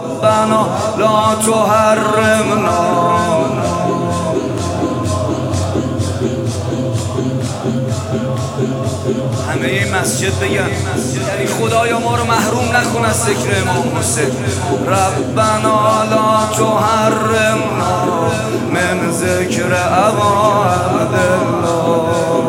ربنا لا تحرمنا. همه این مسجد بگن یعنی خدایا ما رو محروم نکن از ذکر امام حسین. ربنا لا تحرمنا من ذکر ابا عبدالله.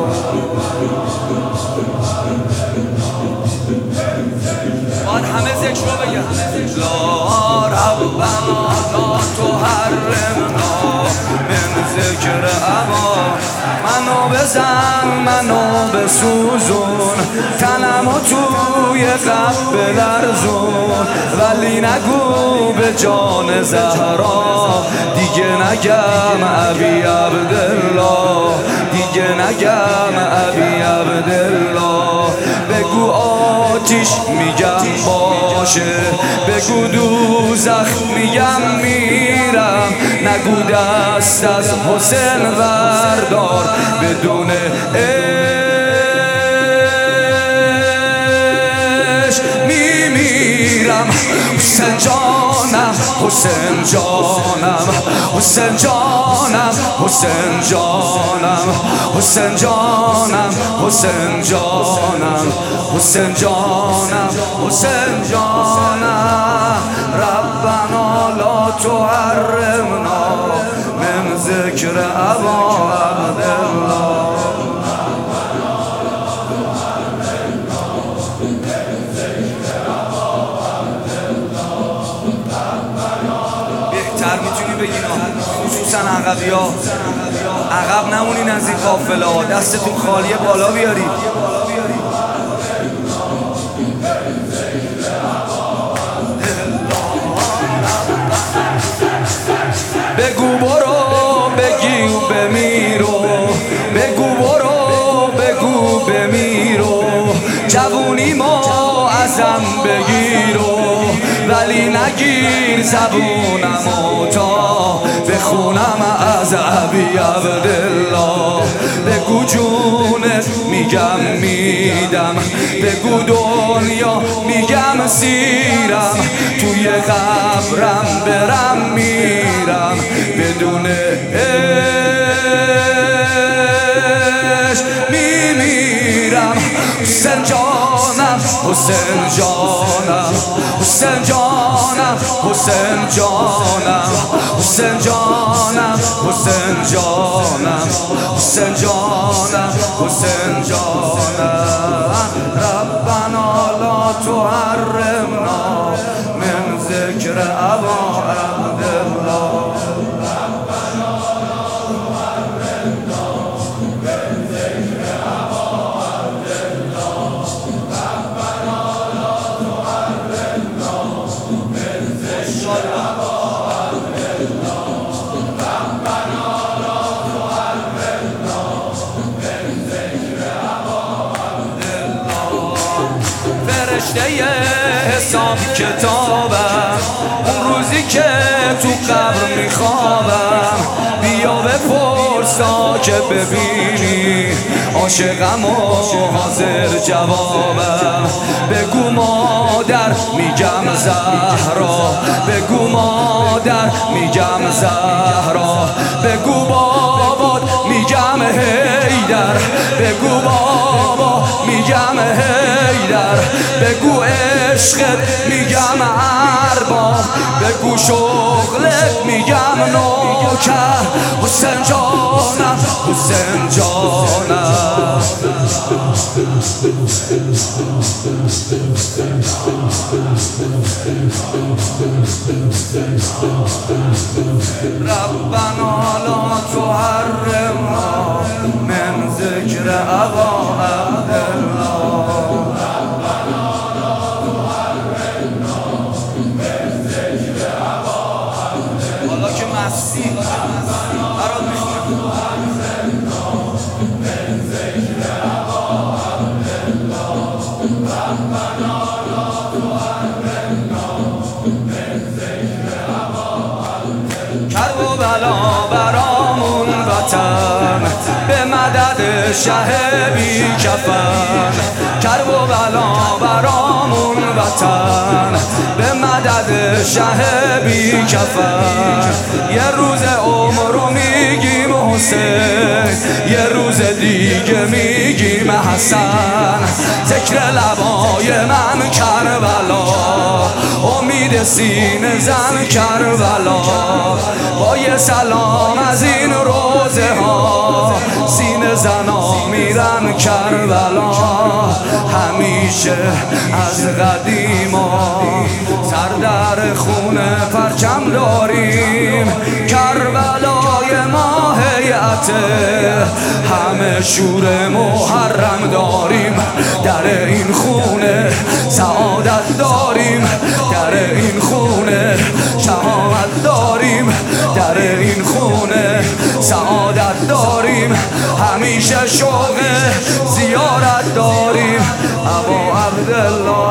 باید همه ذکر رو بگن. لا ربنا لا تحرمنا من ذکر ابا. منو بزن منو بسوزون، تنمو توی قلب بلرزون، ولی نگو به جان زهرا دیگه نگم ابی عبدالله، دیگه نگم ابی عبدالله. بگو آتیش میگم باشه، بگو دوزخ میگم میرم، نگو دست از حسین وردار بدون عشق میمیرم. حسین جانم حسین جانم حسین جانم حسین جانم حسین جانم حسین جانم حسین جانم حسین جانم. ربنا لا تحرمنا من ذکر ابا عبدالله. بهتر میتونی بگی خصوصا عقبی ها، عقب نمونین از این قافله ها، دستتون خالیه بالا بیاری. بگو برو بگو بمیرو، بگو برو بگو بمیرو، جوونی ما ازم بگیرو، ولی نگیر زبونمو تا بخونم از ابی عبدالله. بگو جونت میگم میدم، بگو دنیا میگم سیرم، توی قبرم برم میرم بدون عشق میمیرم. حسین جانم حسین جانم حسین جانم حسین جانم حسین جانم حسین جانم حسین جانم حسین جانم. ربنا لا تحرمنا من ذکر ابا عبدالله. فرشته حساب کتابم، اون روزی که تو قبر میخوابم، بیا بپرسا که ببینی عاشقم و حاضر جوابم. بگو مادر میگم زهرا، بگو مادر میگم زهرا، بگو بابات میگم حیدر، بگو بابا میگم حیدر، بگو عشقت میگم ارباب، بگو شغلت میگم نوکر. حسین جانم حسین جانم. ربنا لا تحرمنا من ذکر ابا عبدالله. حالا که مستی برات میخونم. کرب و بلا برامون وطن، به مدد شه بی کفن. کرب و بلا برامون وطن، به مدد شه بی کفن. یه روز عمرو میگیم حسین، یه روز دیگه میگیم حسن. ذکر لبای من کربلا، امید سینه زن کربلا. با یه سلام از این روزه ها سینه زنا میرن کربلا. همیشه از قدیما سر در خونه پرچم داریم. کربلای ما هیئته، همه شور محرم داریم. در این خونه سعادت داریم، در این خونه شهامت داریم، در این خونه سعادت داریم. همیشه شوق زیارت داریم. ابا عبدالله